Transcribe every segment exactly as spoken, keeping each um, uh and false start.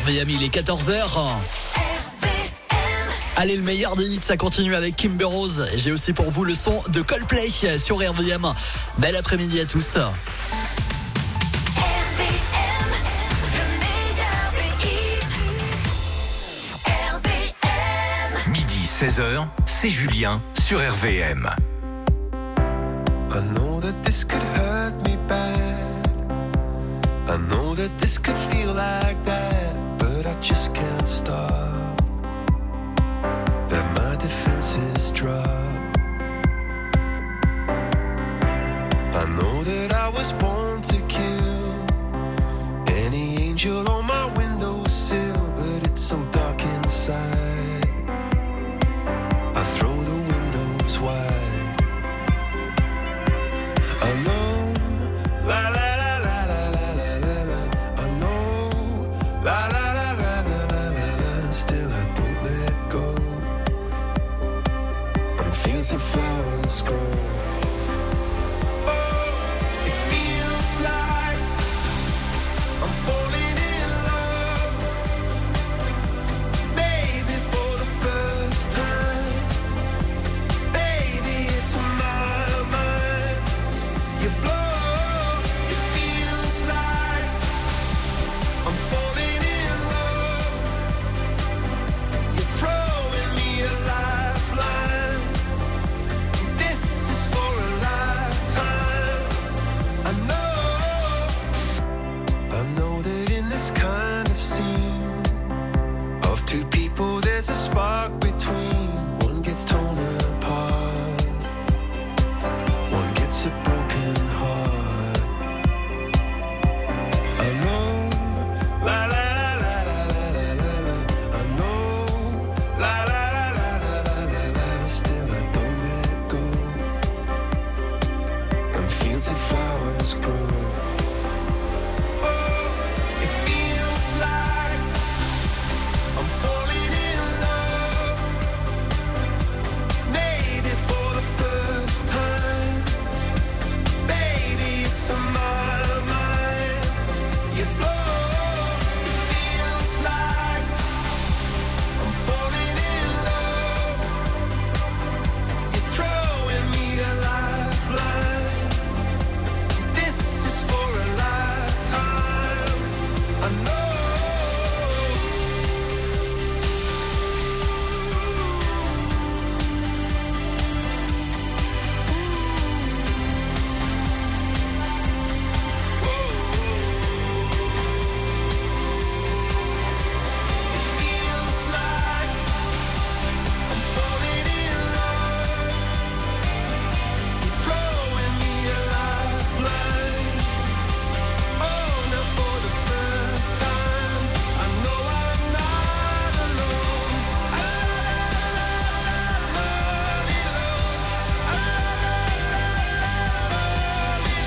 V M, il est quatorze heures. Allez, le meilleur des hits, ça continue avec Kimber Rose. J'ai aussi pour vous le son de Coldplay sur R V M. Bel après-midi à tous. Midi seize heures, c'est Julien sur R V M. I know that this could hurt me bad. I know that this could feel like that, but I just can't stop. Let my defenses drop. I know that I was born to kill any angel on my windowsill, but it's so dark inside. I throw the windows wide. I know, la la la la la la la la la. I know, la la la la la la la la. Still I don't let go. I'm fields of flowers grow. Oh, it feels like I'm falling in love. Maybe for the first time. Baby, it's my mind. You blow, it feels like I'm falling in love. You're throwing me a lifeline. This is for a lifetime. I know, I know that in this kind of scene of two people there's a spark between. One gets torn apart, one gets a broken heart. I know, la la la la la la la la. I know, la la la la la la la la. Still I don't let go. And fields of flowers grow. Oh, it feels like I'm falling in love. Maybe for the first time. Baby, it's on my mind. You blow, it feels like I'm falling in love. You're throwing me a lifeline. This is for a lifetime. I know. Feels like I'm falling in love. You're throwing me a lifeline. Oh, now for the first time, I know I'm not alone. I love you, I love you,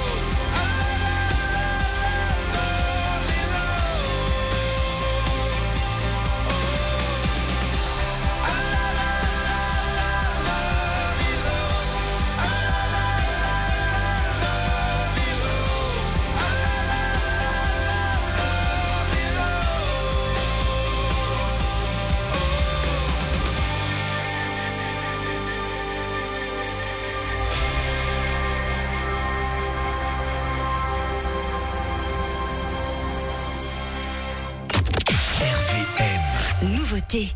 R V M. Nouveauté.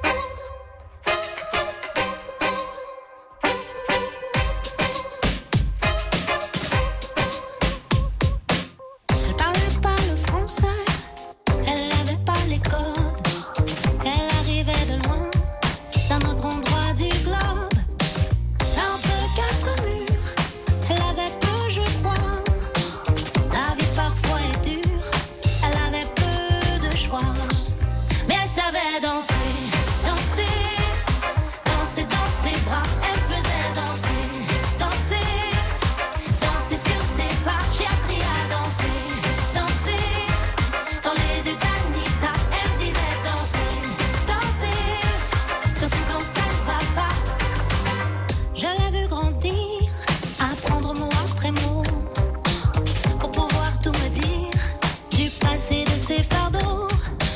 Elle parlait pas le français, elle avait pas les codes. Elle arrivait de loin, d'un autre endroit du globe. Là entre quatre murs, elle avait peu, je crois. La vie parfois est dure, elle avait peu de choix. Mais elle savait danser, danser, danser dans ses bras. Elle faisait danser, danser, danser sur ses pas. J'ai appris à danser, danser, dans les yeux d'Anita. Elle disait danser, danser, surtout quand ça ne va pas. Je l'ai vu grandir, apprendre mot après mot, pour pouvoir tout me dire, du passé de ses fardeaux.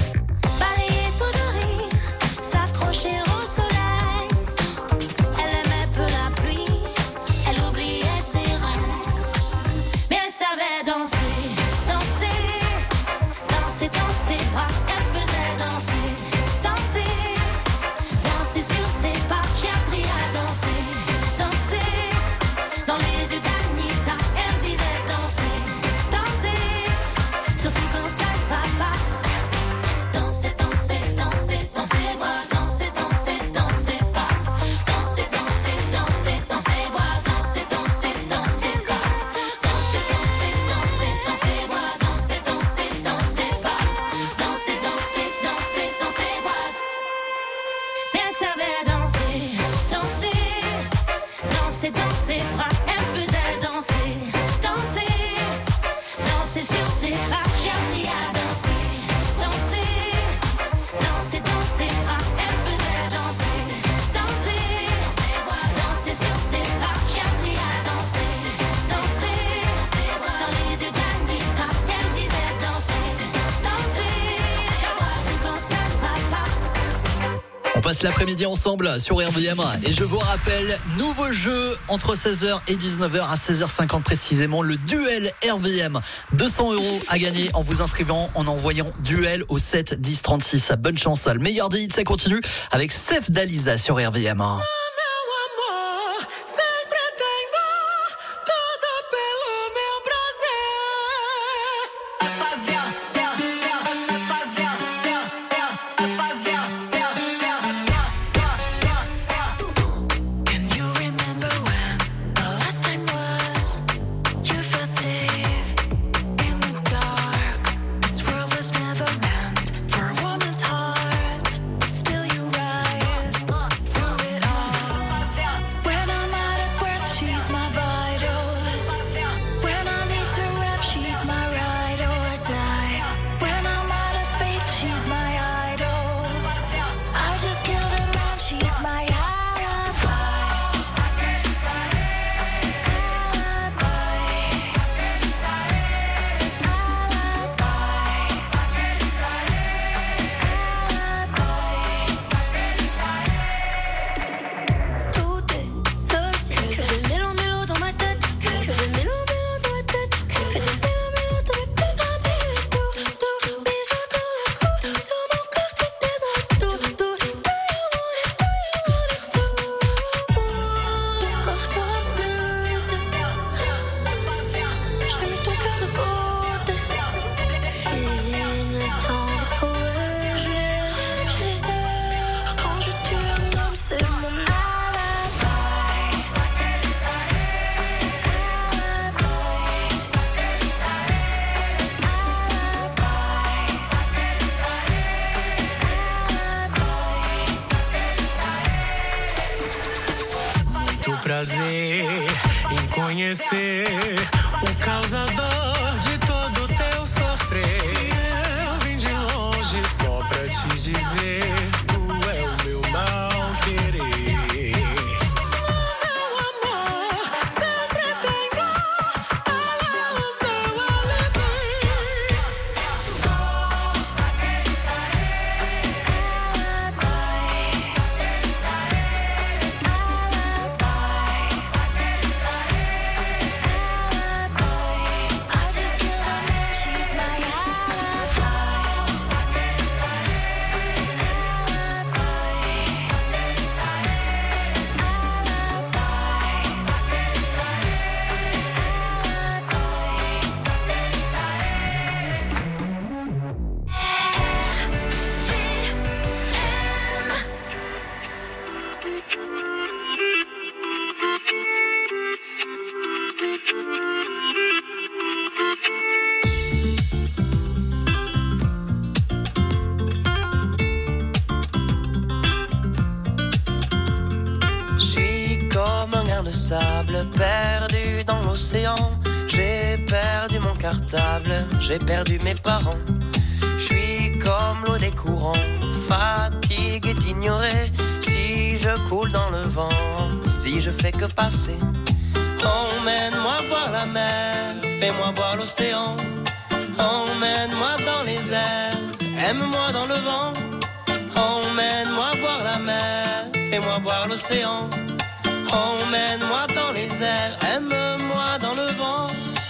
passe l'après-midi ensemble sur R V M et je vous rappelle, nouveau jeu entre seize heures et dix-neuf heures à seize heures cinquante précisément, le duel R V M. deux cents euros à gagner en vous inscrivant, en envoyant duel au sept dix trente-six. Bonne chance, le meilleur des hits, ça continue avec Steph Dalisa sur R V M. Prazer em conhecer o causador de todo teu sofrer. Eu vim de longe só pra te dizer, tu é o meu mal querer. De sable perdu dans l'océan. J'ai perdu mon cartable, j'ai perdu mes parents. Je suis comme l'eau des courants, fatigué d'ignorer. Si je coule dans le vent, si je fais que passer. Emmène-moi voir la mer, fais-moi voir l'océan. Emmène-moi dans les airs, aime-moi dans le vent. Emmène-moi voir la mer, fais-moi voir l'océan. Emmène-moi dans les airs, aime-moi dans le vent.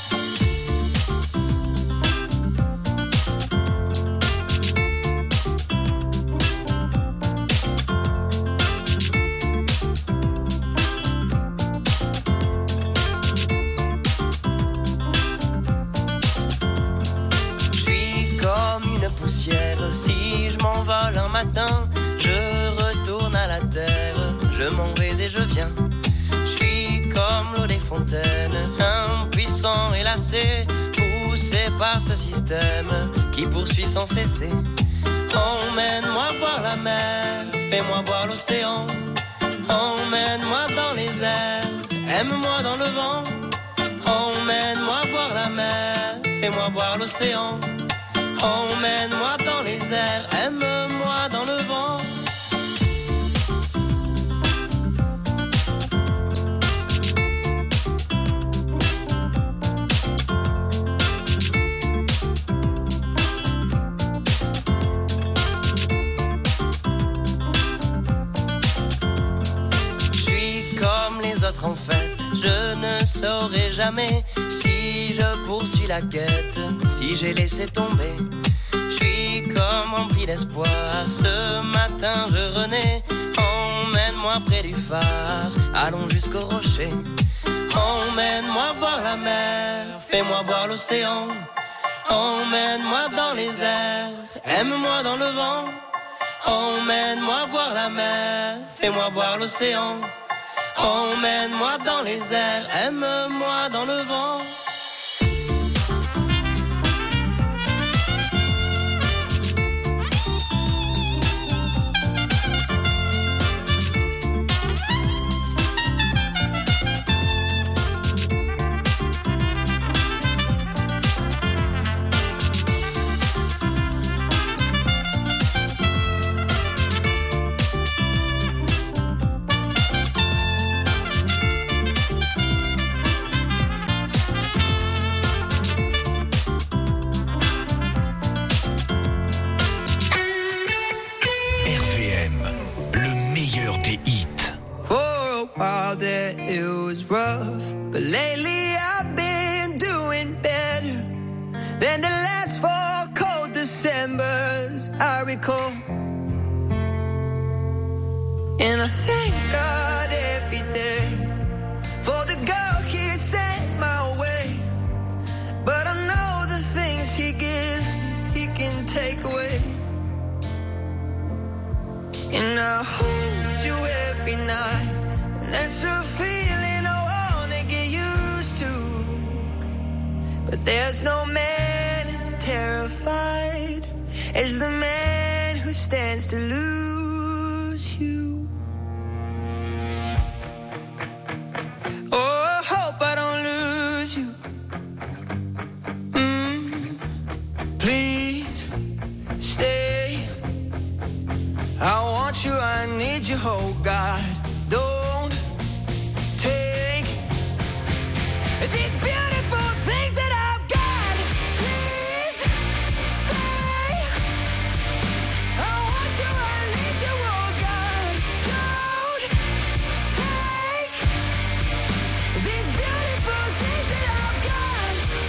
Je suis comme une poussière, si je m'envole un matin, je retourne à la terre, je m'en vais et je viens. Comme l'eau des fontaines, impuissant et lassé, poussé par ce système qui poursuit sans cesser. Emmène-moi voir la mer, fais-moi voir l'océan. Emmène-moi dans les airs, aime-moi dans le vent. Emmène-moi voir la mer, fais-moi voir l'océan. Emmène-moi dans les airs, aime-moi dans le vent. d'autre en fait. Je ne saurai jamais si je poursuis la quête, si j'ai laissé tomber. Je suis comme rempli d'espoir, ce matin je renais. Emmène-moi près du phare, allons jusqu'au rocher. Emmène-moi voir la mer, fais-moi voir l'océan. Emmène-moi dans les airs, aime-moi dans le vent. Emmène-moi voir la mer, fais-moi voir l'océan. Emmène-moi dans les airs, aime-moi dans le vent. While that it was rough, but lately I've been doing better than the last four cold Decembers I recall. And I thank God every day for the girl He sent my way. But I know the things He gives me, He can take away. And I hold you every night. That's a feeling I wanna get used to. But there's no man as terrified as the man who stands to lose you. Oh, I hope I don't lose you. Mm, please stay. I want you, I need you, oh God. Don't take these beautiful things that I've got. Please stay. I want you, I need you, oh God. Don't take these beautiful things that I've got.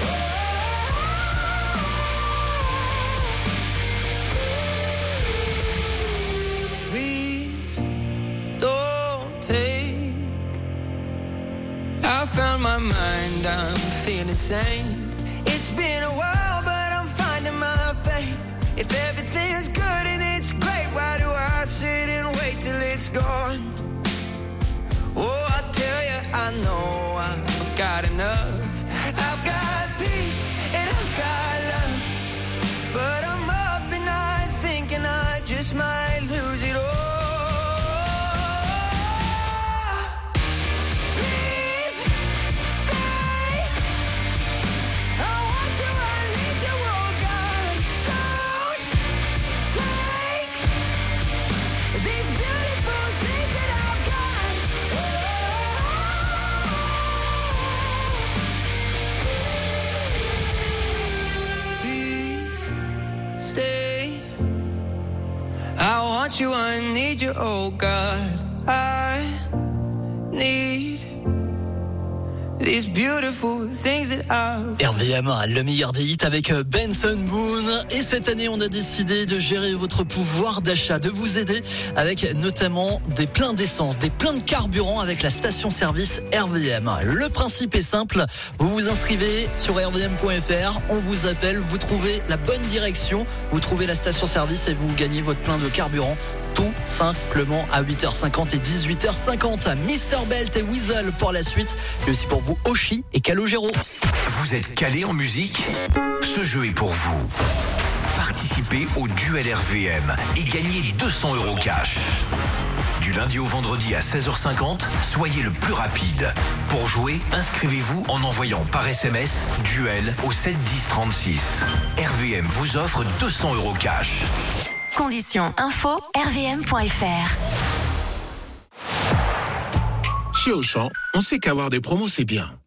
Oh. Please don't take. I found my mind, I'm feeling sane. It's been a while, but I'm finding my faith. If everything's good and it's great, why do I sit and wait till it's gone? Oh, I tell you, I know I've got enough. I've got peace and I've got love. But I'm up and I thinking I just might lose it all. I want you, I need you, oh God. I need these beautiful things that I've... R V M, le meilleur des hits avec Benson Boone. Et cette année, on a décidé de gérer votre pouvoir d'achat, de vous aider avec notamment des pleins d'essence, des pleins de carburant avec la station-service R V M. Le principe est simple, vous vous inscrivez sur r v m point f r, on vous appelle, vous trouvez la bonne direction, vous trouvez la station-service et vous gagnez votre plein de carburant. Tout simplement à huit heures cinquante et dix-huit heures cinquante. Mister Belt et Weasel pour la suite. Et aussi pour vous, Oshi et Calogero. Vous êtes calé en musique ? Ce jeu est pour vous. Participez au duel R V M et gagnez deux cents euros cash. Du lundi au vendredi à seize heures cinquante, soyez le plus rapide. Pour jouer, inscrivez-vous en envoyant par S M S duel au sept dix trente-six. R V M vous offre deux cents euros cash. Conditions info r v m point f r. Chez Auchan, on sait qu'avoir des promos c'est bien.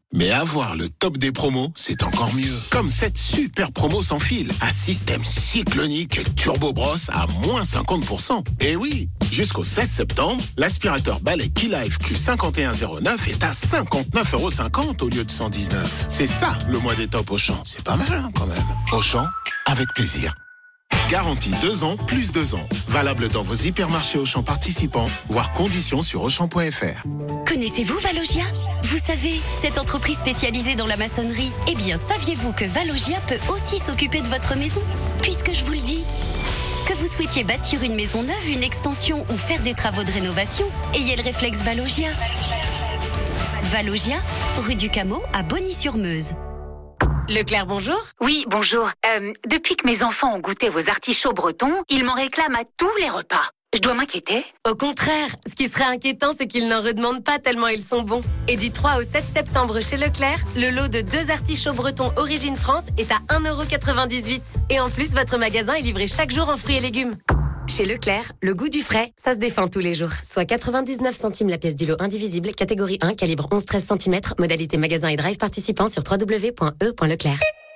Mais avoir le top des promos, c'est encore mieux. Comme cette super promo sans fil, à système cyclonique Turbo Brosse à moins cinquante pour cent. Et oui, jusqu'au seize septembre, l'aspirateur balai Key-Life Q cinquante et un zéro neuf est à cinquante-neuf euros cinquante au lieu de cent dix-neuf. C'est ça le mois des tops Auchan. C'est pas mal hein, quand même. Auchan, avec plaisir. Garantie deux ans, plus deux ans. Valable dans vos hypermarchés Auchan participants, voire conditions sur auchan point f r. Connaissez-vous Valogia ? Vous savez, cette entreprise spécialisée dans la maçonnerie. Eh bien, saviez-vous que Valogia peut aussi s'occuper de votre maison ? Puisque je vous le dis. Que vous souhaitiez bâtir une maison neuve, une extension ou faire des travaux de rénovation, ayez le réflexe Valogia. Valogia, rue du Cameau à Bonny-sur-Meuse. Leclerc, bonjour. Oui, bonjour. Euh, depuis que mes enfants ont goûté vos artichauts bretons, ils m'en réclament à tous les repas. Je dois m'inquiéter ? Au contraire, ce qui serait inquiétant, c'est qu'ils n'en redemandent pas tellement ils sont bons. Et du trois au sept septembre chez Leclerc, le lot de deux artichauts bretons Origine France est à un euro quatre-vingt-dix-huit. Et en plus, votre magasin est livré chaque jour en fruits et légumes. Chez Leclerc, le goût du frais, ça se défend tous les jours. Soit quatre-vingt-dix-neuf centimes la pièce du lot indivisible, catégorie un, calibre onze treize centimètres, modalité magasin et drive participant sur w w w point e point leclerc.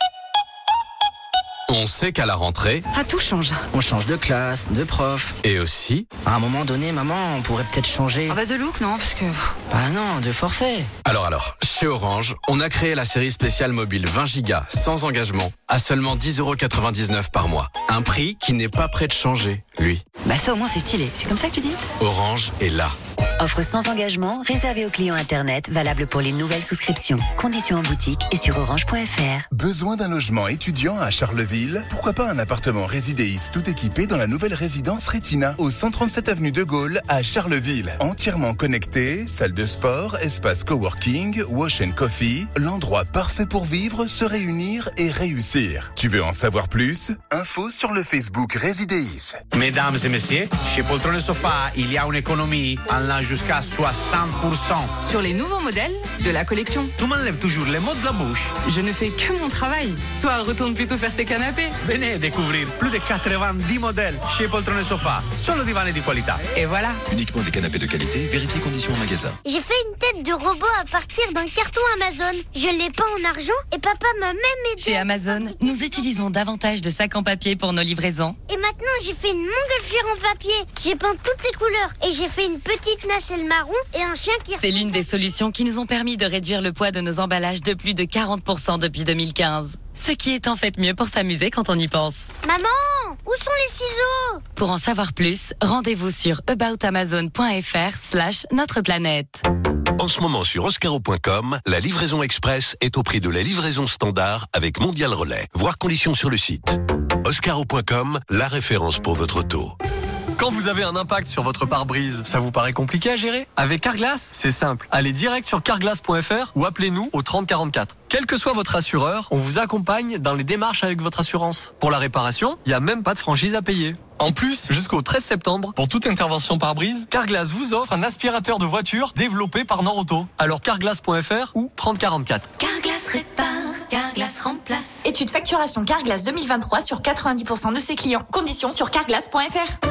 On sait qu'à la rentrée... Ah, tout change. On change de classe, de prof. Et aussi... À un moment donné, maman, on pourrait peut-être changer... Ah bah de look, non, parce que... Bah non, de forfait. Alors alors, chez Orange, on a créé la série spéciale mobile vingt gigas, sans engagement, à seulement dix euros quatre-vingt-dix-neuf par mois. Un prix qui n'est pas prêt de changer, lui. Bah ça au moins c'est stylé, c'est comme ça que tu dis ? Orange est là. Offre sans engagement, réservée aux clients Internet, valable pour les nouvelles souscriptions. Conditions en boutique et sur orange point f r. Besoin d'un logement étudiant à Charleville ? Pourquoi pas un appartement Résidéis tout équipé dans la nouvelle résidence Retina, au cent trente-sept avenue de Gaulle à Charleville. Entièrement connecté, salle de sport, espace coworking, wash and coffee, l'endroit parfait pour vivre, se réunir et réussir. Tu veux en savoir plus ? Info sur le Facebook Résidéis. Mesdames et messieurs, chez Poltrone Sofa, il y a une économie allant jusqu'à soixante pour cent. Sur les nouveaux modèles de la collection. Tu m'enlèves toujours les mots de la bouche. Je ne fais que mon travail. Toi, retourne plutôt faire tes canapés. Venez découvrir plus de quatre-vingt-dix modèles chez Poltrone Sofa. Solo divani di qualità. Et voilà. Uniquement des canapés de qualité. Vérifiez conditions en magasin. J'ai fait une tête de robot à partir d'un carton Amazon. Je l'ai peint en argent et papa m'a même aidé. Chez Amazon, nous utilisons davantage de sacs en papier pour nos livraisons. Et maintenant, j'ai fait une montgolfière en papier. J'ai peint toutes les couleurs et j'ai fait une petite nacelle marron et un chien qui... C'est l'une des solutions qui nous ont permis de réduire le poids de nos emballages de plus de quarante pour cent depuis deux mille quinze. Ce qui est en fait mieux pour s'amuser quand on y pense. Maman, où sont les ciseaux ? Pour en savoir plus, rendez-vous sur aboutamazon point f r slash notre planète. En ce moment sur oscaro point com, la livraison express est au prix de la livraison standard avec Mondial Relais. Voir conditions sur le site. oscaro point com, la référence pour votre auto. Quand vous avez un impact sur votre pare-brise, ça vous paraît compliqué à gérer ? Avec Carglass, c'est simple. Allez direct sur carglass point f r ou appelez-nous au trente quarante-quatre. Quel que soit votre assureur, on vous accompagne dans les démarches avec votre assurance. Pour la réparation, il n'y a même pas de franchise à payer. En plus, jusqu'au treize septembre, pour toute intervention pare-brise, Carglass vous offre un aspirateur de voiture développé par Norauto. Alors carglass point f r ou trente quarante-quatre. Carglass répare, Carglass remplace. Étude facturation Carglass deux mille vingt-trois sur quatre-vingt-dix pour cent de ses clients. Conditions sur carglass point f r.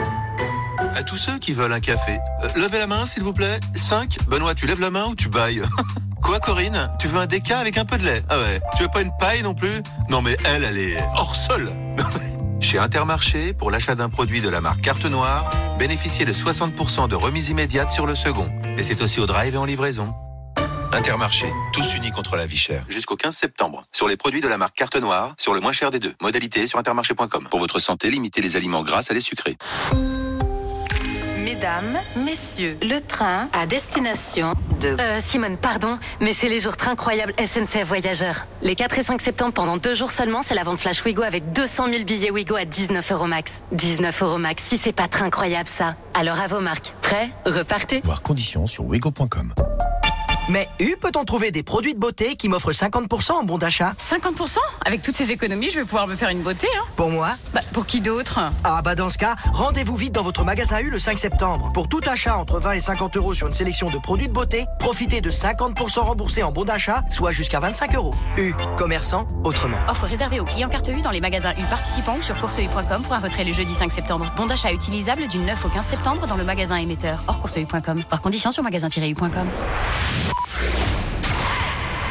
À tous ceux qui veulent un café, euh, levez la main s'il vous plaît. cinq. Benoît, tu lèves la main ou tu bailles ? Quoi Corinne ? Tu veux un déca avec un peu de lait ? Ah ouais. Tu veux pas une paille non plus ? Non mais elle, elle est hors sol. Chez Intermarché, pour l'achat d'un produit de la marque Carte Noire, bénéficiez de soixante pour cent de remise immédiate sur le second. Et c'est aussi au drive et en livraison. Intermarché, tous unis contre la vie chère. Jusqu'au quinze septembre. Sur les produits de la marque Carte Noire, sur le moins cher des deux. Modalité sur intermarché point com. Pour votre santé, limitez les aliments gras à les sucrés. Mesdames, messieurs, le train à destination de... Euh, Simone, pardon, mais c'est les jours train croyables S N C F Voyageurs. Les quatre et cinq septembre, pendant deux jours seulement, c'est la vente flash Ouigo avec deux cent mille billets Ouigo à dix-neuf euros max. dix-neuf euros max, si c'est pas train croyable ça. Alors à vos marques. Prêts ? Repartez. Voir conditions sur ouigo point com. Mais U, peut-on trouver des produits de beauté qui m'offrent cinquante pour cent en bon d'achat ? cinquante pour cent ? Avec toutes ces économies, je vais pouvoir me faire une beauté, hein ? Pour moi ? Bah, pour qui d'autre ? Ah bah dans ce cas, rendez-vous vite dans votre magasin U le cinq septembre. Pour tout achat entre vingt et cinquante euros sur une sélection de produits de beauté, profitez de cinquante pour cent remboursés en bon d'achat, soit jusqu'à vingt-cinq euros. U, commerçant autrement. Offre réservée aux clients carte U dans les magasins U participants ou sur course u point com pour un retrait le jeudi cinq septembre. Bon d'achat utilisable du neuf au quinze septembre dans le magasin émetteur hors course u point com. Voir conditions sur magasin tiret u point com.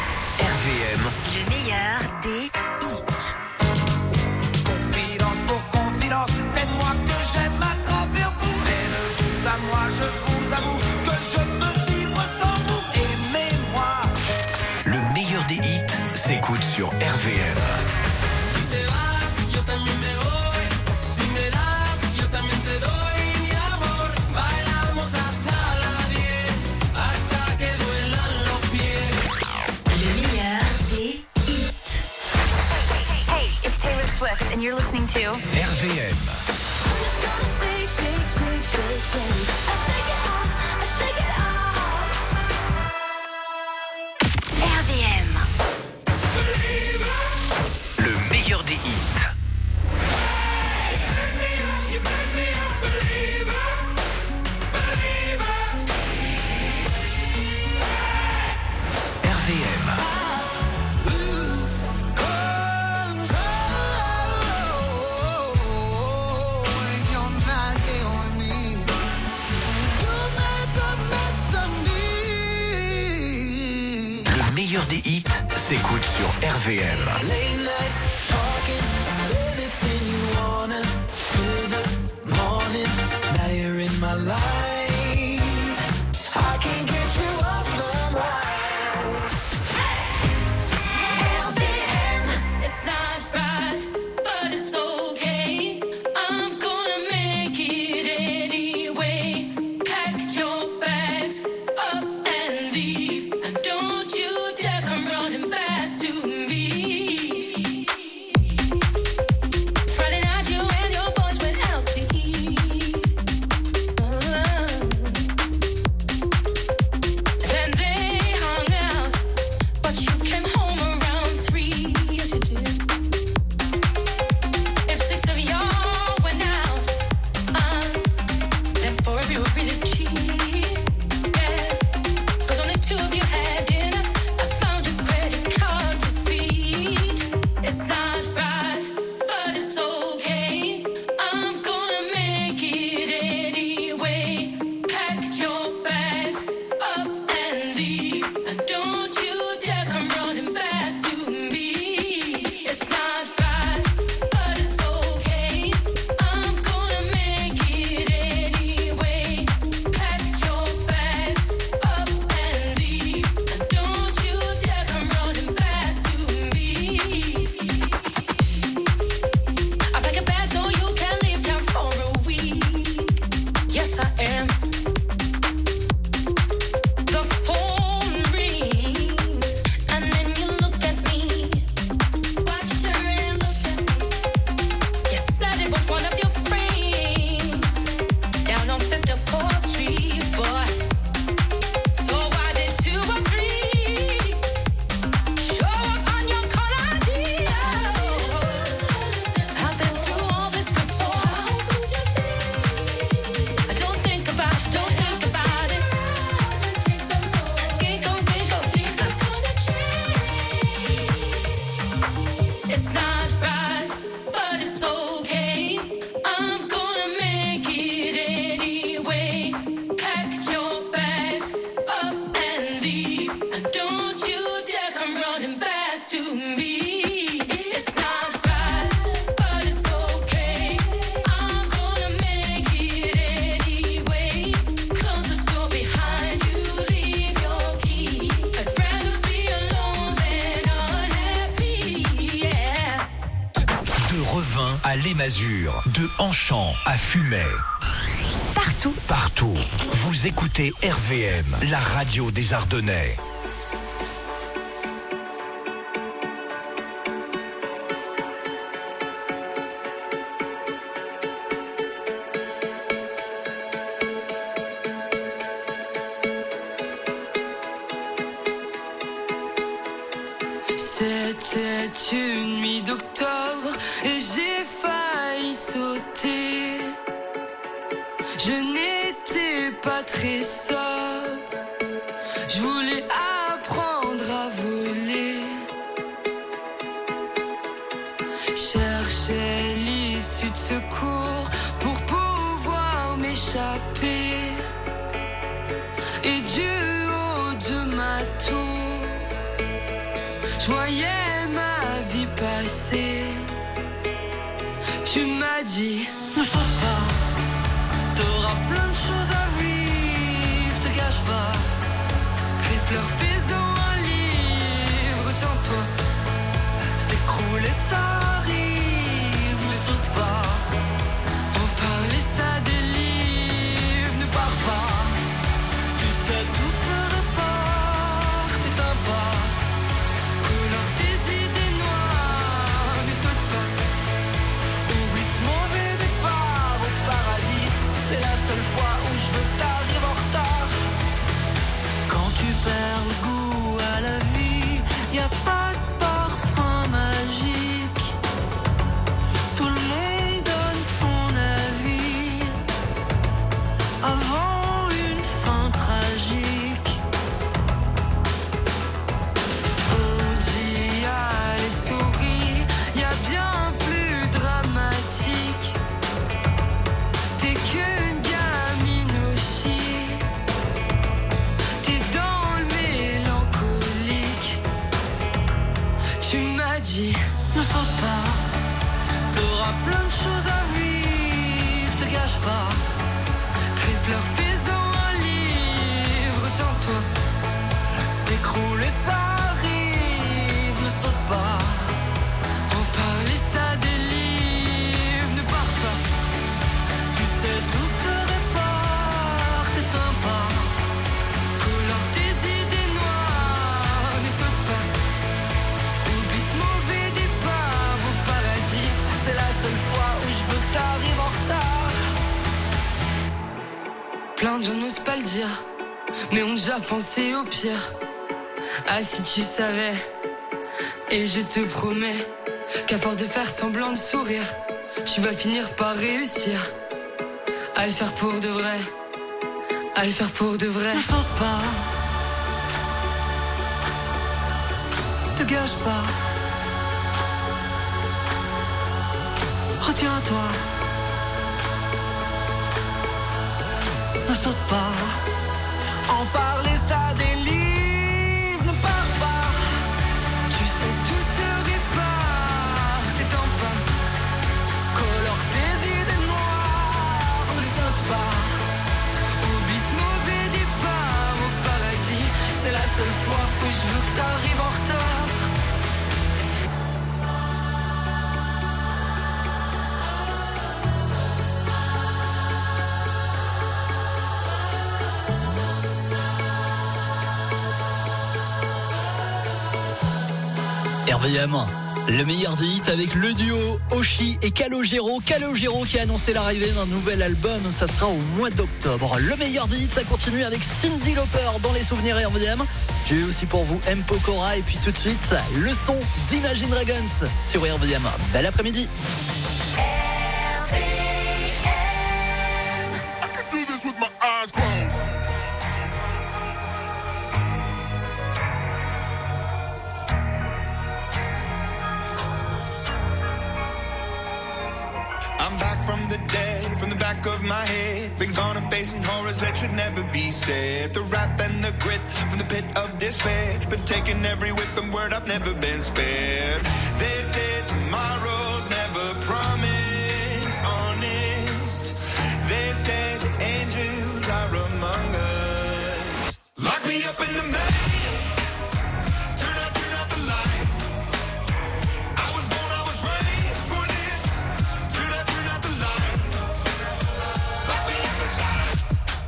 météo. R V M. R V M. Le meilleur des hits. R V M. Le meilleur des hits s'écoute sur R V M. À l'Émasure, de Anchamp à Fumay. Partout. Partout. Vous écoutez R V M, la radio des Ardennais. C'était une nuit d'octobre et j'ai failli sauter. Je n'étais pas très sobre. Je voulais apprendre à voler. Cherchais l'issue de secours pour pouvoir m'échapper. Et du haut de ma tour, je voyais ma vie passer. Tu m'as dit, ne saute pas, t'auras plein de choses à vivre, te gâche pas. Crie, pleure, fais-en un livre, tiens-toi, s'écroule et ça arrive. Ne saute pas, reparler ça délivre, ne pars pas. Tu sais, tout se reporte, t'éteins pas. Couleur tes idées noires, ne saute pas. dit, ne saute pas. T'auras plein de choses à vivre, te gâche pas. Crie, pleure, fais-en un livre, tiens-toi. S'écroule et ça arrive, ne saute pas. En parler ça délivre, ne pars pas. Tu sais tout se reporte, éteins pas. Colore tes idées noires, ne saute pas. Oublie ce mauvais départ au paradis. C'est la seule fois où je veux que t'arrives en retard. Plein de gens n'osent pas le dire, mais ont déjà pensé au pire. Ah si tu savais. Et je te promets qu'à force de faire semblant de sourire, tu vas finir par réussir à le faire pour de vrai. À le faire pour de vrai. Ne saute pas. Te gâche pas. Retiens-toi. Ne saute pas. En parler ça délivre. Ne pars pas. Tu sais tout se répare. T'étends pas. Colore tes idées noires. Ne saute pas. Oublie ce mauvais départ au paradis. C'est la seule fois où je veux que t'arrives en retard. R V M, le meilleur des hits avec le duo Oshi et Calogero. Calogero qui a annoncé l'arrivée d'un nouvel album, ça sera au mois d'octobre. Le meilleur des hits, ça continue avec Cyndi Lauper dans les souvenirs R V M. J'ai eu aussi pour vous M. Pokora et puis tout de suite, le son d'Imagine Dragons sur R V M. Bel après-midi. From the dead, from the back of my head. Been gone and facing horrors that should never be said. The wrath and the grit from the pit of despair. Been taking every whip and word, I've never been spared. They say tomorrow's never promised, honest. They say the angels are among us. Lock me up in the maze. Turn out, turn out the lights. I was born, I was raised for this. Turn out, turn out the lights. Lock me up inside a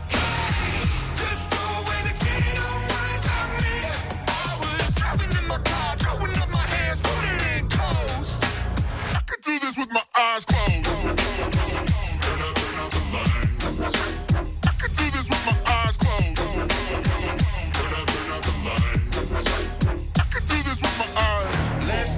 cage. Just throw away the key, don't worry about me. I was driving in my car, throwing up my hands, putting it in coast. I could do this with my eyes closed. Turn out, turn out the lights. I could do this with my eyes closed. Turn out, turn out the lights. I could do this with my eyes. Less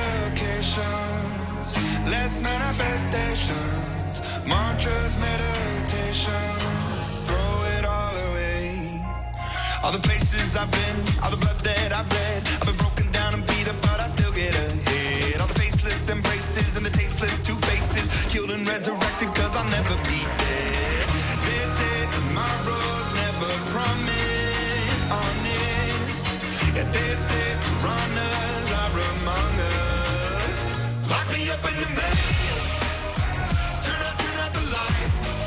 medications, less manifestations, mantras, meditation, throw it all away. All the places I've been, all the blood that I've bled, I've been broken down and beat up, but I still get ahead. All the faceless embraces and the tasteless two faces, killed and resurrected, cause I'll never be dead. They say tomorrow's never promised, honest. Yeah, they say piranhas are among us. Lock me up in the maze. Turn out, turn out the lights.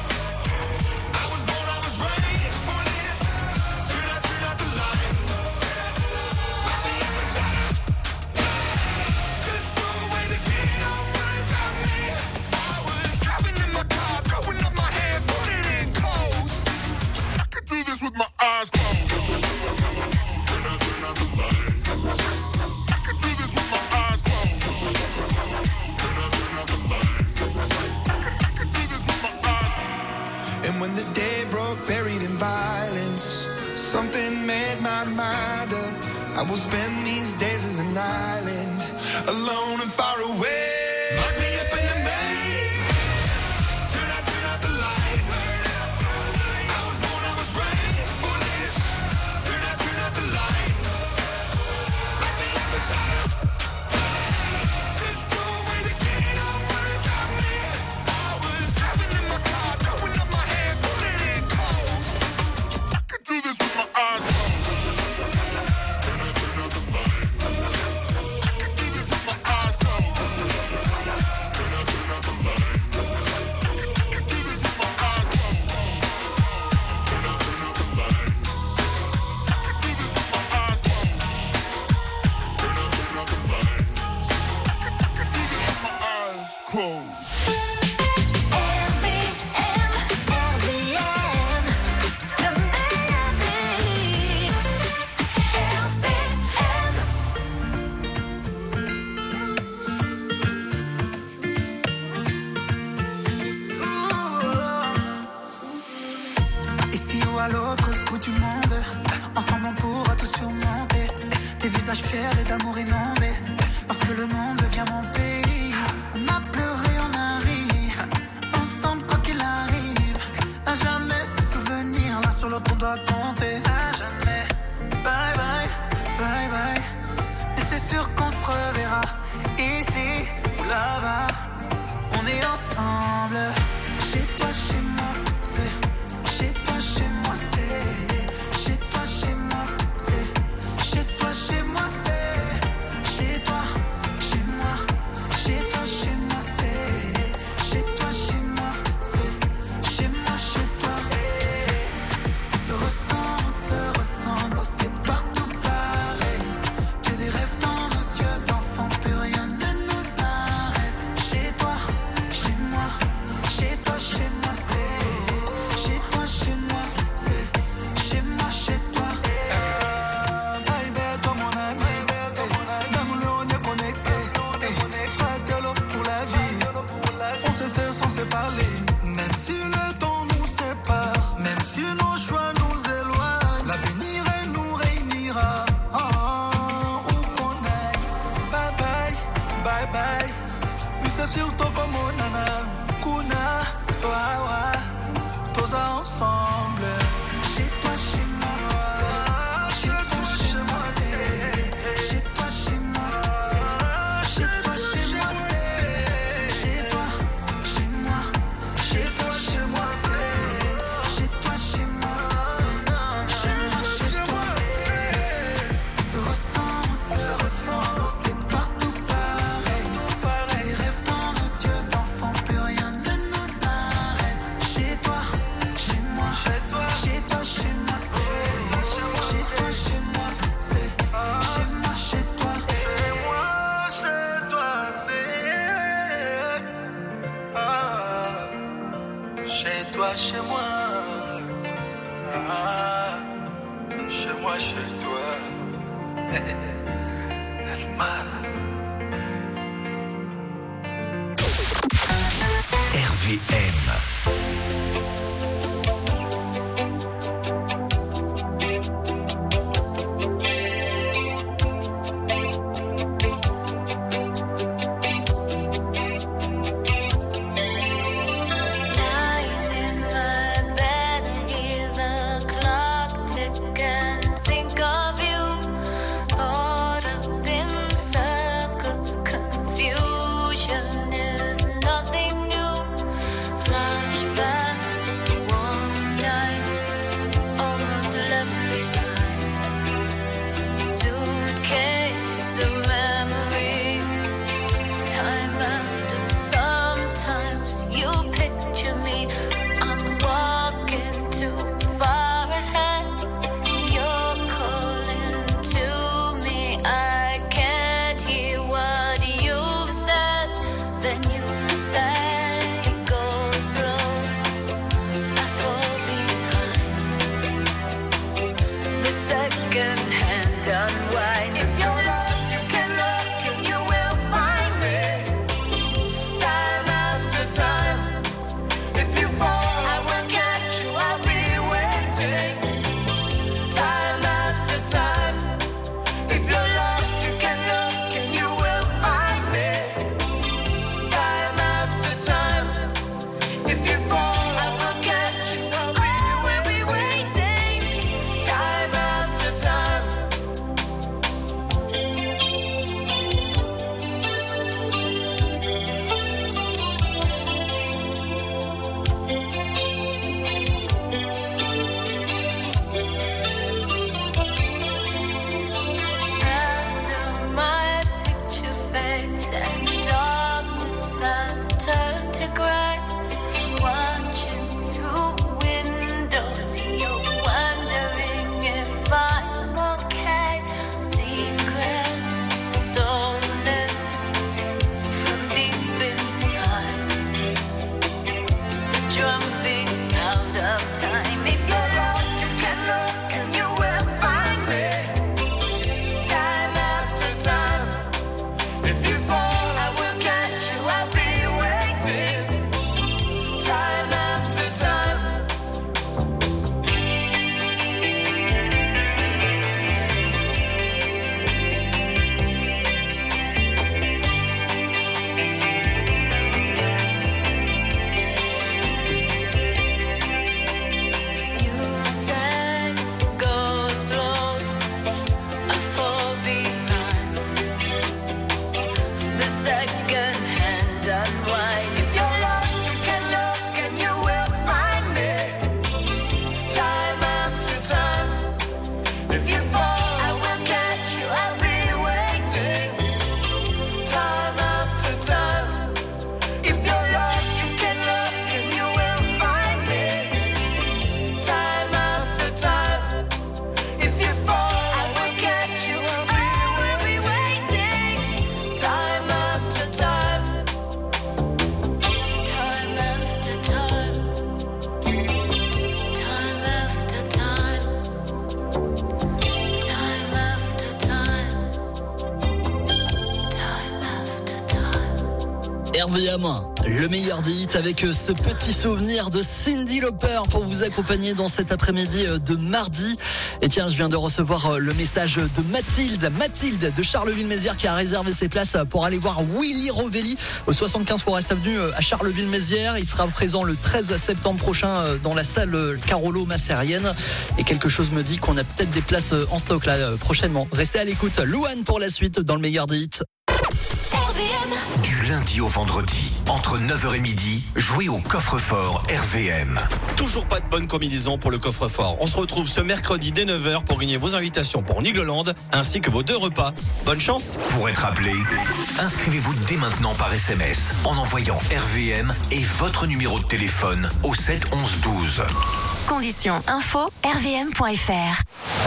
I was born, I was raised for this. Turn out, turn out the lights. Lock me up inside this cage. Just throw away the key, don't worry about me. I was driving in my car, throwing up my hands, putting it in coast. I could do this with my eyes closed. Turn out, turn out the lights. I could do this with my eyes closed. Turn out, turn out the lights. I could do this with my eyes closed. And when the day broke, buried in violence, something made my mind up. I will spend these days as an island, alone and far away. Lock me up in the maze. Turn out, turn out the lights. I was born, I was raised for this. Turn out, turn out the lights. Lock me up inside this cage. Just throw away the key, don't worry about me. I was driving in my car, throwing up my hands, putting it in coast. I could do this with my eyes closed. Turn out, turn out the lights. I could do this with my eyes visage fier et d'amour inondé. Lorsque le monde devient mon pays, on a pleuré, on a ri. Ensemble, quoi qu'il arrive, à jamais se souvenir. L'un sur l'autre, on doit compter. À jamais. Bye bye, bye bye. Mais c'est sûr qu'on se reverra. Ici ou là-bas, on est ensemble. Chez toi, chez moi, c'est. Chez toi, chez moi, c'est. Chez toi, chez moi, c'est. Chez toi, chez moi, c'est. Chez toi, chez moi. Chez toi, chez moi, c'est. Chez toi, chez moi, c'est. Chez moi, chez toi. On se ressent, on se ressemble, c'est partout pareil. J'ai des rêves dans nos yeux d'enfants, plus rien ne nous arrête. Chez toi, chez moi, chez toi, chez moi, c'est. Chez toi, chez moi, c'est. Chez moi, chez toi. Baby, toi mon ami, dans le on est connecté. Fratello pour la vie, on se sait sans se parler. Même si le temps nous sépare, même si nos choix nous éloignent, l'avenir elle nous réunira. Oh, oh, où qu'on aille. Bye bye, bye bye. Oui, c'est surtout comme mon nana. Kuna, toi, ouais, tous ensemble. Chez toi, chez moi, c'est. Chez toi, chez moi, c'est. Chez toi, chez moi, c'est. Chez toi, chez moi, c'est. Chez toi, chez moi. Chez toi, chez moi, c'est. Chez toi, chez moi, c'est. Chez moi, chez toi. On se ressent, on se ressemble, c'est partout pareil. J'ai des rêves dans nos yeux d'enfants, plus rien ne nous arrête. Chez toi, chez moi, chez toi, chez moi, c'est. Chez toi, chez moi, c'est. Chez moi, chez toi. Chez moi, chez toi, c'est. Ah. Chez toi, chez moi. Ah. Chez moi, chez toi. Almara. R V M. Lying in my bed, hear the clock tick and think of you. Caught up in circles, confusion is nothing new. Flashback. V M, le meilleur des hits avec ce petit souvenir de Cyndi Lauper pour vous accompagner dans cet après-midi de mardi. Et tiens, je viens de recevoir le message de Mathilde, Mathilde de Charleville-Mézières qui a réservé ses places pour aller voir Willy Rovelli au soixante-quinze Forest Avenue à Charleville-Mézières. Il sera présent le treize septembre prochain dans la salle Carolo Massérienne. Et quelque chose me dit qu'on a peut-être des places en stock là prochainement. Restez à l'écoute. Louane pour la suite dans le meilleur des hits. Du lundi au vendredi, entre neuf heures et midi, jouez au coffre-fort R V M. Toujours pas de bonne combinaison pour le coffre-fort. On se retrouve ce mercredi dès neuf heures pour gagner vos invitations pour Nigloland ainsi que vos deux repas. Bonne chance. Pour être appelé, inscrivez-vous dès maintenant par S M S en envoyant R V M et votre numéro de téléphone au sept onze douze. Conditions info r v m point f r.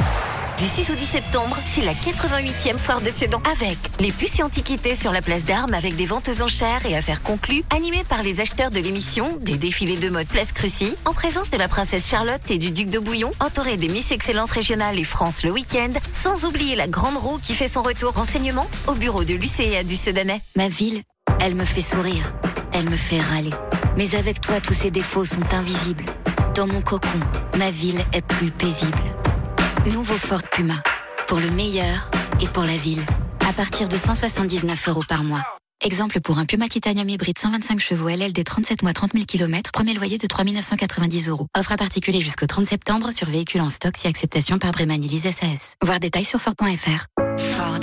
Du six au dix septembre, c'est la quatre-vingt-huitième foire de Sedan avec les puces et antiquités sur la place d'Armes avec des ventes aux enchères et affaires conclues, animées par les acheteurs de l'émission, des défilés de mode Place Crucy, en présence de la princesse Charlotte et du duc de Bouillon, entouré des Miss Excellence Régionale et France le week-end, sans oublier la grande roue qui fait son retour. Renseignement au bureau de l'U C A du Sedanais. Ma ville, elle me fait sourire, elle me fait râler. Mais avec toi, tous ces défauts sont invisibles. Dans mon cocon, ma ville est plus paisible. Nouveau Ford Puma, pour le meilleur et pour la ville. À partir de cent soixante-dix-neuf euros par mois. Exemple pour un Puma Titanium hybride cent vingt-cinq chevaux L L D trente-sept mois trente mille kilomètres, premier loyer de trois mille neuf cent quatre-vingt-dix euros. Offre à particulier jusqu'au trente septembre sur véhicules en stock si acceptation par Brémanilise S A S. Voir détails sur Ford point F R. Ford.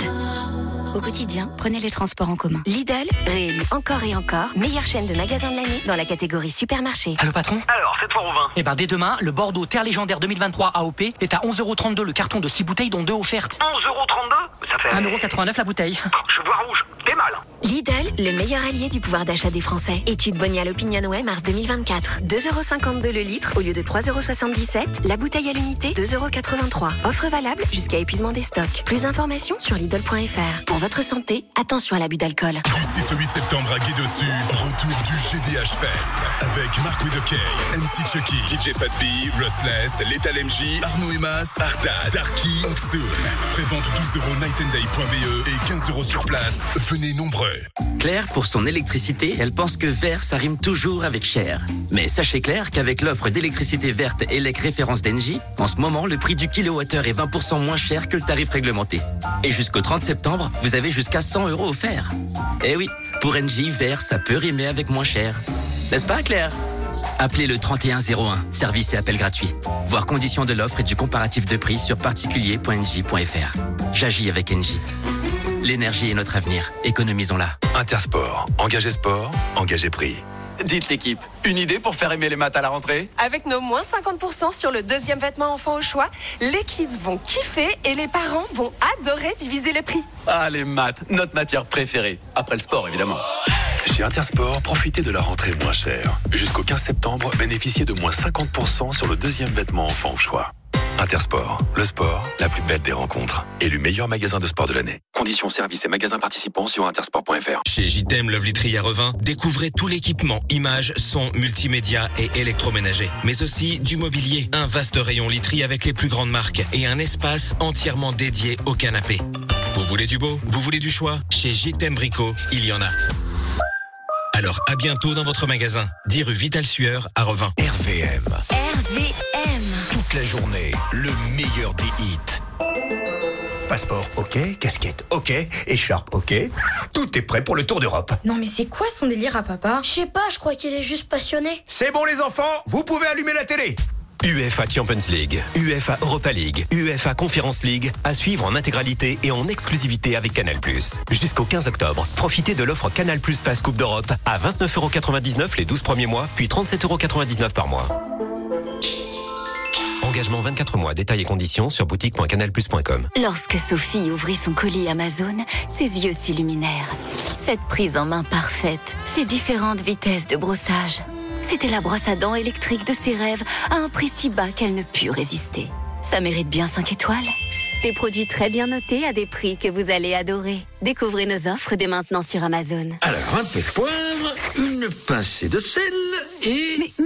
Au quotidien, prenez les transports en commun. Lidl, réélu encore et encore, meilleure chaîne de magasins de l'année dans la catégorie supermarché. Allô patron? Alors, cette fois au vin. Eh ben dès demain, le Bordeaux Terre Légendaire deux mille vingt-trois A O P est à onze euros trente-deux le carton de six bouteilles dont deux offertes. onze euros trente-deux? Ça fait... un euro quatre-vingt-neuf la bouteille. Je vois rouge, t'es mal. Lidl, le meilleur allié du pouvoir d'achat des Français. Étude Bonial Opinionway mars deux mille vingt-quatre. deux euros cinquante-deux le litre au lieu de trois euros soixante-dix-sept. La bouteille à l'unité, deux euros quatre-vingt-trois. Offre valable jusqu'à épuisement des stocks. Plus d'informations sur Lidl point F R. Pour votre santé, attention à l'abus d'alcool. Du six au huit septembre à Guy-Dessus, retour du G D H Fest avec Mark with a K, M C Chucky, D J Pat B, Rustless, Lethal M J, Arnaud Emas, Ardad, Darky, Oxoon. Prévente douze euros night and day point b e et quinze euros sur place. Venez nombreux. Claire, pour son électricité, elle pense que vert, ça rime toujours avec cher. Mais sachez Claire qu'avec l'offre d'électricité verte E L E C référence d'Engie, en ce moment, le prix du kilowattheure est vingt pour cent moins cher que le tarif réglementé. Et jusqu'au trente septembre, vous avez jusqu'à cent euros offerts. Eh oui, pour Engie, vert, ça peut rimer avec moins cher. N'est-ce pas Claire? Appelez le trente et un zéro un, service et appel gratuit. Voir conditions de l'offre et du comparatif de prix sur particulier point engie point f r. J'agis avec Engie. L'énergie est notre avenir, économisons-la. Intersport, engagez sport, engagez prix. Dites l'équipe, une idée pour faire aimer les maths à la rentrée? Avec nos moins cinquante pour cent sur le deuxième vêtement enfant au choix, les kids vont kiffer et les parents vont adorer diviser les prix. Ah, les maths, notre matière préférée. Après le sport, évidemment. Chez Intersport, profitez de la rentrée moins chère. Jusqu'au quinze septembre, bénéficiez de moins cinquante pour cent sur le deuxième vêtement enfant au choix. Intersport, le sport, la plus belle des rencontres. Élu meilleur magasin de sport de l'année. Conditions, services et magasins participants sur intersport point f r. Chez J T M Love Literie à Revin, découvrez tout l'équipement, images, son, multimédia et électroménager. Mais aussi du mobilier, un vaste rayon literie avec les plus grandes marques et un espace entièrement dédié au canapé. Vous voulez du beau? Vous voulez du choix? Chez J T M Brico, il y en a. Alors à bientôt dans votre magasin, dix rue Vital Sueur à Revin. R V M. R V M. Toute la journée, le meilleur des hits. Passeport, ok. Casquette, ok. Écharpe, ok. Tout est prêt pour le Tour d'Europe. Non mais c'est quoi son délire à papa? Je sais pas, je crois qu'il est juste passionné. C'est bon les enfants, vous pouvez allumer la télé. UEFA Champions League, UEFA Europa League, UEFA Conference League, à suivre en intégralité et en exclusivité avec Canal plus. Jusqu'au quinze octobre, profitez de l'offre Canal plus Pass Coupe d'Europe à vingt-neuf euros quatre-vingt-dix-neuf les douze premiers mois, puis trente-sept euros quatre-vingt-dix-neuf par mois. Engagement vingt-quatre mois, détails et conditions sur boutique point canal plus point com. Lorsque Sophie ouvrit son colis Amazon, ses yeux s'illuminèrent. Cette prise en main parfaite, ces différentes vitesses de brossage. C'était la brosse à dents électrique de ses rêves à un prix si bas qu'elle ne put résister. Ça mérite bien cinq étoiles. Des produits très bien notés à des prix que vous allez adorer. Découvrez nos offres dès maintenant sur Amazon. Alors, un peu de poivre, une pincée de sel et... Mais,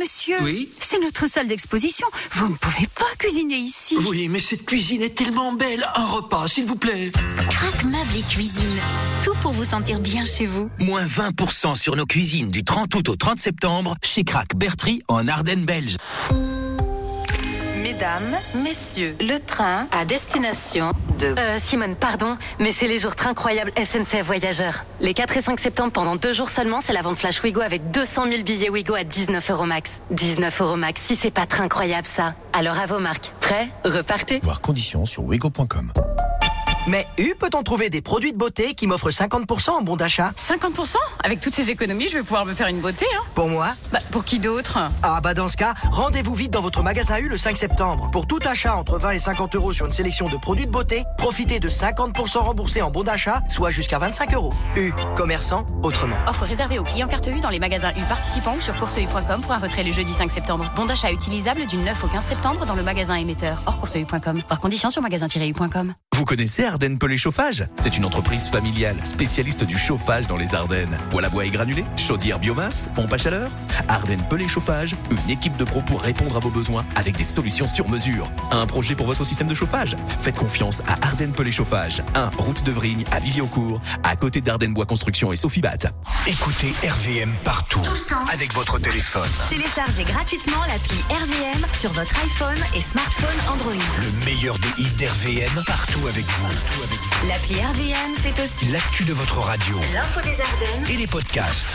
monsieur. Oui. C'est notre salle d'exposition. Vous ne pouvez pas cuisiner ici. Oui, mais cette cuisine est tellement belle. Un repas, s'il vous plaît. Crac Meubles et Cuisine. Tout pour vous sentir bien chez vous. Moins vingt pour cent sur nos cuisines du trente août au trente septembre chez Crac Bertry en Ardennes belge. Mesdames, messieurs, le train à destination de... Euh, Simone, pardon, mais c'est les jours train incroyables S N C F Voyageurs. Les quatre et cinq septembre, pendant deux jours seulement, c'est la vente Flash Wigo avec deux cent mille billets Wigo à dix-neuf euros max. dix-neuf euros max, si c'est pas train incroyable ça. Alors à vos marques. Prêts ? Repartez. Voir conditions sur wigo point com. Mais U peut-on trouver des produits de beauté qui m'offrent cinquante pour cent en bon d'achat? cinquante pour cent? Avec toutes ces économies, je vais pouvoir me faire une beauté, hein. Pour moi? Bah, pour qui d'autre? Ah bah dans ce cas, rendez-vous vite dans votre magasin U le cinq septembre. Pour tout achat entre vingt et cinquante euros sur une sélection de produits de beauté, profitez de cinquante pour cent remboursés en bon d'achat, soit jusqu'à vingt-cinq euros. U, commerçant autrement. Offre réservée aux clients carte U dans les magasins U participants ou sur course u point com pour un retrait le jeudi cinq septembre. Bon d'achat utilisable du neuf au quinze septembre dans le magasin émetteur hors course u point com. Par conditions sur magasin tiret u point com. Vous connaissez Ardennes Pellet Chauffage? C'est une entreprise familiale spécialiste du chauffage dans les Ardennes. Poêle à bois et granulés, chaudière biomasse, pompe à chaleur. Ardennes Pellet Chauffage, une équipe de pros pour répondre à vos besoins avec des solutions sur mesure. Un projet pour votre système de chauffage? Faites confiance à Ardennes Pellet Chauffage. un route de Vrigne à Vivier-au-Court, à côté d'Ardennes Bois Construction et Sofibat. Écoutez R V M partout, avec votre téléphone. Téléchargez gratuitement l'appli R V M sur votre iPhone et smartphone Android. Le meilleur des hits d'R V M partout avec vous. L'appli R V M, c'est aussi l'actu de votre radio, l'info des Ardennes et les podcasts.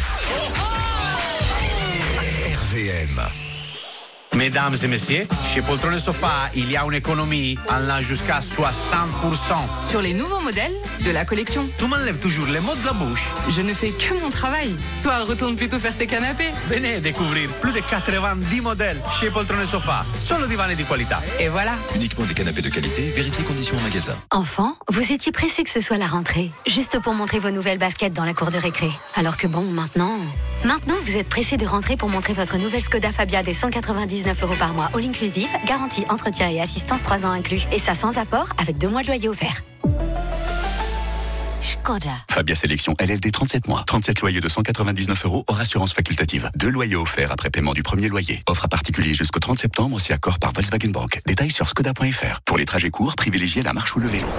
R V M. Mesdames et messieurs, chez Poltrone Sofa, il y a une économie allant jusqu'à soixante pour cent. Sur les nouveaux modèles de la collection. Tu m'enlèves toujours les mots de la bouche. Je ne fais que mon travail. Toi, retourne plutôt faire tes canapés. Venez découvrir plus de quatre-vingt-dix modèles chez Poltrone Sofa. Solo divani di qualità. Et voilà. Uniquement des canapés de qualité, vérifiez conditions en magasin. Enfant, vous étiez pressé que ce soit la rentrée, juste pour montrer vos nouvelles baskets dans la cour de récré. Alors que bon, maintenant... Maintenant, vous êtes pressé de rentrer pour montrer votre nouvelle Skoda Fabia des cent quatre-vingt-dix-neuf euros par mois, all inclusive, garantie, entretien et assistance trois ans inclus. Et ça sans apport, avec deux mois de loyer offert. Skoda. Fabia Sélection L L D trente-sept mois. trente-sept loyers de cent quatre-vingt-dix-neuf euros hors assurance facultative. Deux loyers offerts après paiement du premier loyer. Offre à particulier jusqu'au trente septembre si accord par Volkswagen Bank. Détails sur skoda point f r. Pour les trajets courts, privilégiez la marche ou le vélo.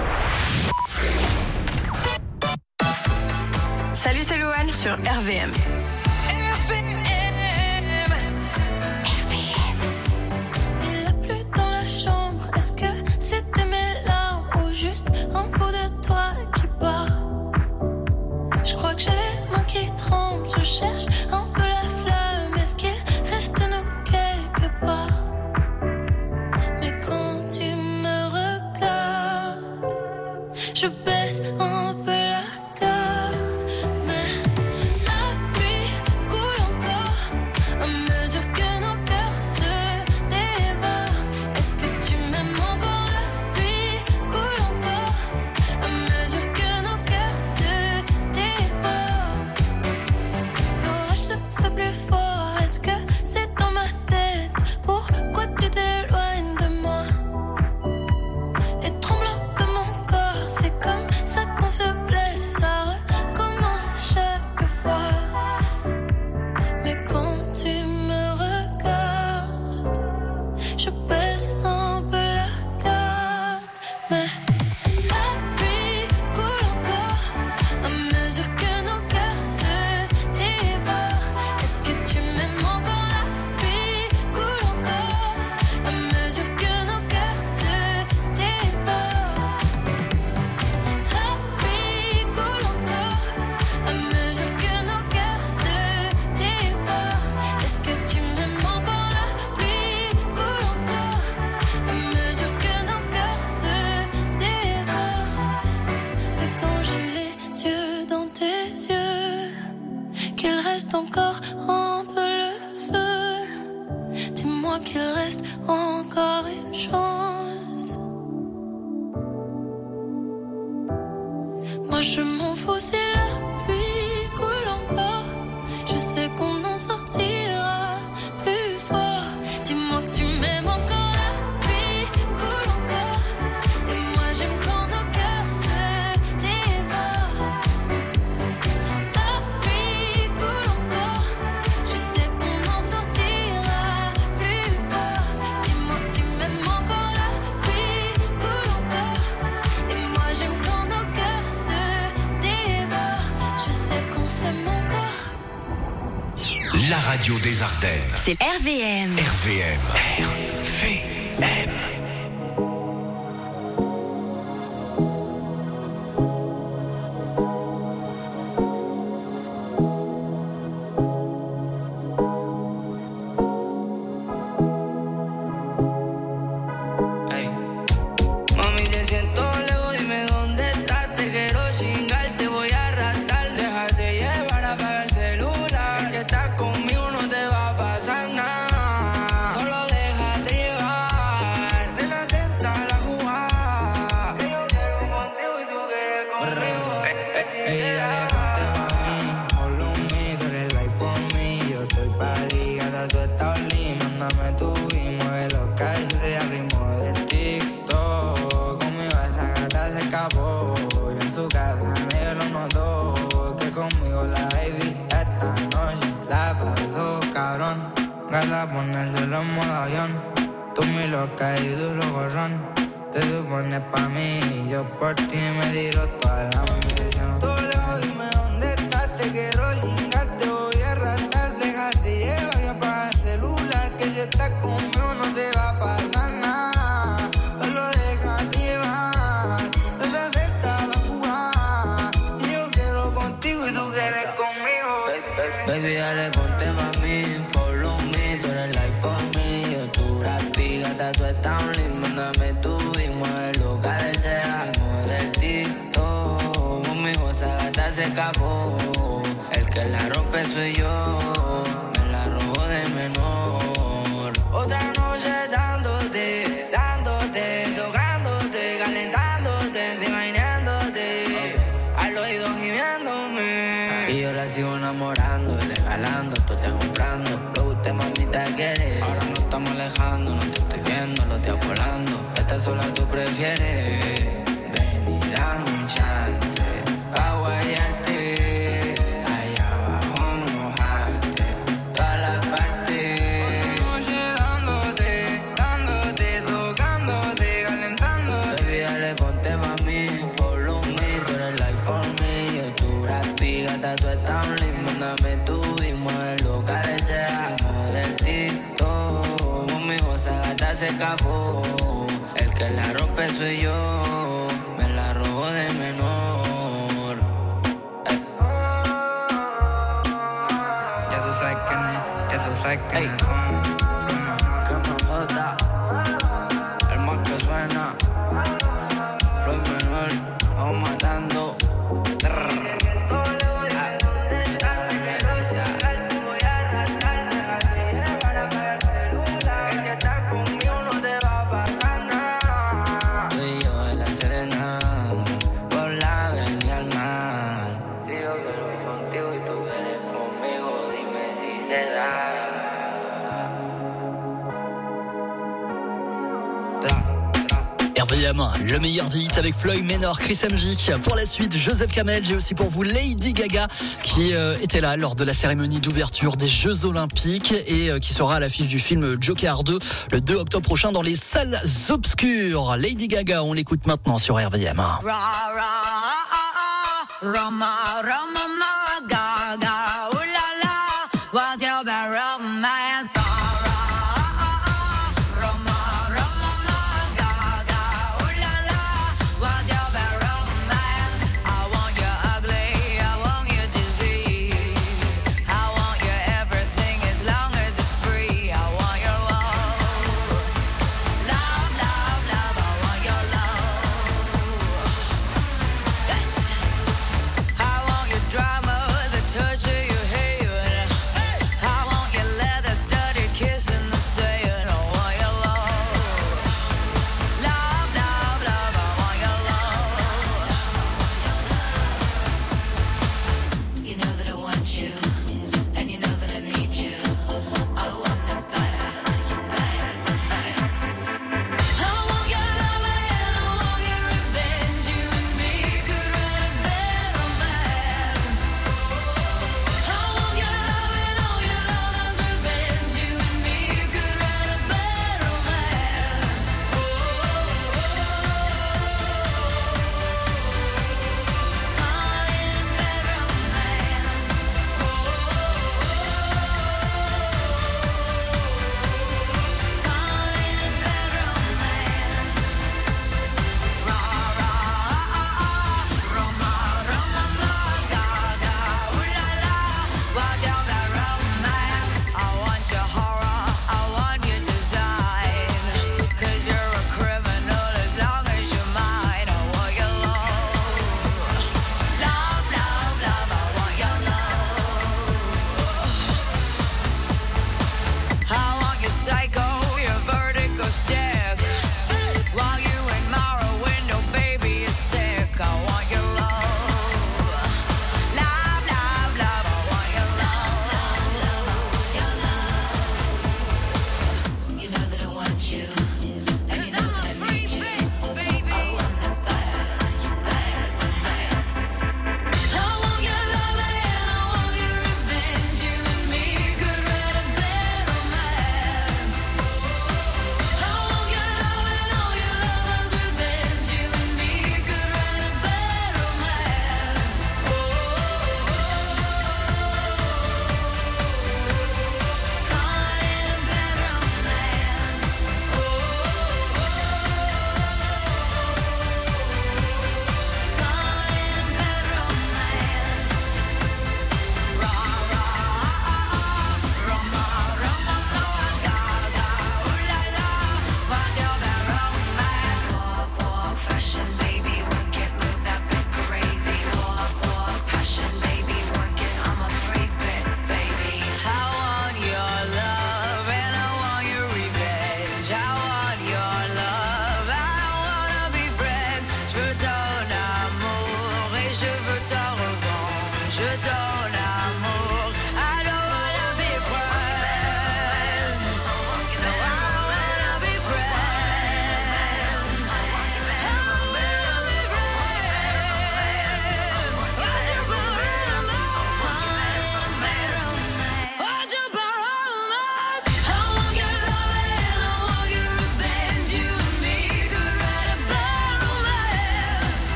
Salut, c'est Louane sur R V M. Il a plu dans la chambre. Est-ce que c'était mes larmes ou juste un bout de toi qui bat? Je crois que j'ai les mains qui tremblent. Je cherche un peu la flamme. Est-ce qu'il reste nous quelque part? Mais quand tu me regardes, je baisse un peu la garde. Mais la pluie coule encore à mesure que nos cœurs se dévorent. Est-ce que tu m'aimes encore? La pluie coule encore à mesure que nos cœurs se dévorent. L'orage se fait plus fort. Est-ce que c'est dans ma tête? Pourquoi tu t'éloignes de moi? Et tremble un peu mon corps. C'est comme ça qu'on se blesse. Ça recommence chaque fois. Mais quand tu me regardes, je baisse un peu la garde. Mais la pluie coule encore à mesure que nos cœurs se dévorent. Est-ce que tu m'aimes encore? La pluie coule encore à mesure que nos cœurs se dévorent. La pluie coule encore à mesure que nos cœurs se dévorent. Est-ce que tu m'aimes encore? La pluie coule encore à mesure que nos cœurs se dévorent. Mais quand j'ai les yeux dans tes yeux, qu'il reste encore un peu le feu. Dis-moi qu'il reste encore une chance. Moi je m'en fous si la pluie coule encore. Je sais qu'on en sortira plus fort. Dis-moi que tu m'aimes encore. La pluie coule encore. Et moi j'aime quand nos cœurs se dévorent. La pluie coule encore. Je sais qu'on en sortira radio des Ardennes. C'est R V M. R V M. R V M. Ponérselo en modo avión. Tú mi loca y duro gorrón. Te supones pa' mí y yo por ti me tiro toda la ambición. Tú lejos, dime dónde estás. Te quiero chingar, te voy a arrastrar. Déjate llevar y apaga el celular. Que si estás conmigo no te va a pasar nada. Solo déjate llevar. Desde acepta la jugada. Y yo quiero contigo y tú quieres conmigo. Baby, dale, ponte pa' mí. Tú estás un lindo, mándame tú y mueve lo que deseas. Mueve el TikTok, conmigo esa gata se escapó. El que la rompe soy yo, me la robo de menor. Otra noche dándote, dándote, tocándote, calentándote, encima imaginándote, al oído gimiéndome. Y yo la sigo enamorando, regalando, tú te comprando. Lo que usted mamita quiere, ahora no estamos alejando, no te estoy viendo, lo estoy volando. Esta sola tú prefieres. Ven y dame un chance pa' guayarte, allá abajo mojarte, todas las partes. Noche dándote, dándote, tocándote, calentándote. Baby, dale, ponte pa' mí, follow me, tú eres like for me. Yo tu rapi, gata, tú estás un lindo, mándame tú y mueve lo que deseas. Mueve el TikTok, conmigo esa gata se escapó. El que la rompe soy yo, me la robo de menor. Ey. Ya tú sabes quién es, ya tú sabes quién es. Soy menor, crema jota. El más que suena. Soy menor, vamos matando. R V M, le meilleur des hits avec Floyd Menor, Chris M J. Pour la suite, Joseph Kamel. J'ai aussi pour vous Lady Gaga qui euh, était là lors de la cérémonie d'ouverture des Jeux Olympiques et euh, qui sera à l'affiche du film Joker deux le deux octobre prochain dans les salles obscures. Lady Gaga, on l'écoute maintenant sur R V M. Ra, ra, Rama, Rama, Gaga, oh la la, what's your bad romance? Touch it.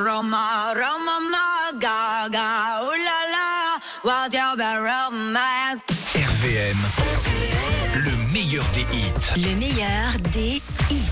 Roma, Roma, ma, gaga, oh la la, what your romance. R V M, le meilleur des hits. Le meilleur des hits.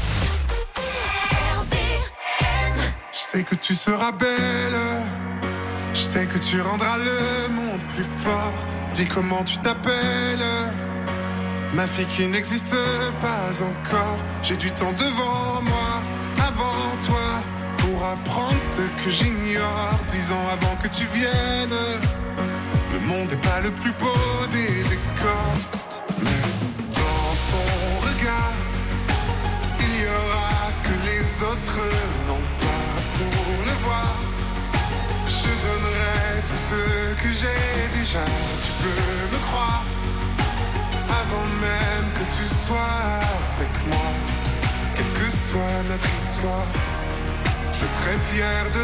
Je sais que tu seras belle, je sais que tu rendras le monde plus fort. Dis comment tu t'appelles, ma fille qui n'existe pas encore. J'ai du temps devant moi, avant toi, pour apprendre ce que j'ignore. Dix ans avant que tu viennes, le monde n'est pas le plus beau des décors. Mais dans ton regard, il y aura ce que les autres n'ont pas. Pour le voir, je donnerai tout ce que j'ai déjà. Tu peux me croire, avant même que tu sois avec moi. Quelle que soit notre histoire, je serai fier de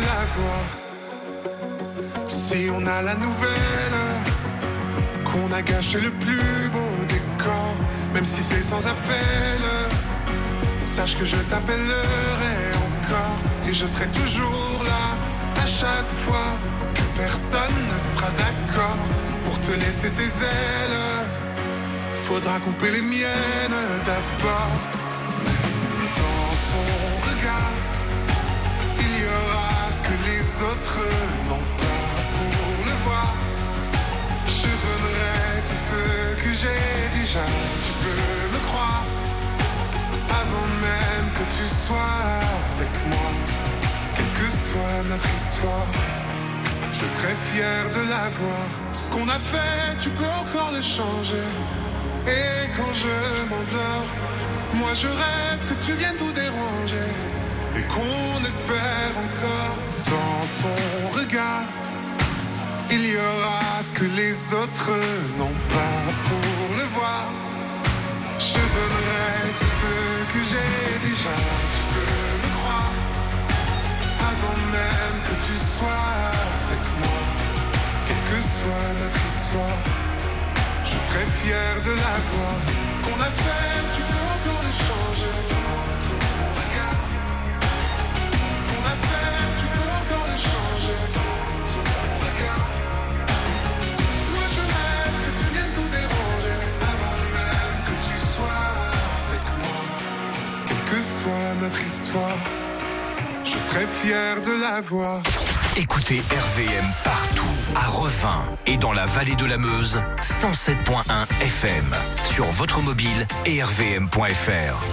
la voir. Si on a la nouvelle qu'on a gâché le plus beau décor, même si c'est sans appel, sache que je t'appellerai encore. Et je serai toujours là, à chaque fois que personne ne sera d'accord pour te laisser tes ailes. Faudra couper les miennes d'abord. Mais dans ton regard, il y aura ce que les autres n'ont pas. Pour le voir, je donnerai tout ce que j'ai déjà. Tu peux me croire, avant même que tu sois avec moi. Quelle que soit notre histoire, je serai fier de la voir. Ce qu'on a fait, tu peux encore le changer. Et quand je m'endors, moi je rêve que tu viennes tout déranger. Et qu'on espère encore. Dans ton regard, il y aura ce que les autres n'ont pas. Pour le voir, je donnerai tout ce que j'ai déjà. Tu peux me croire, avant même que tu sois avec moi. Quelle que soit notre histoire, je serai fier de la voir. Ce qu'on a fait, tu peux encore le changer. Dans ton regard, ce qu'on a fait, tu peux encore le changer. Dans ton regard, moi je rêve que tu viennes tout déranger. Avant même que tu sois avec moi. Quelle que soit notre histoire, je serai fier de la voir. Écoutez R V M partout, à Revin et dans la vallée de la Meuse, cent sept point un F M, sur votre mobile et r v m point f r.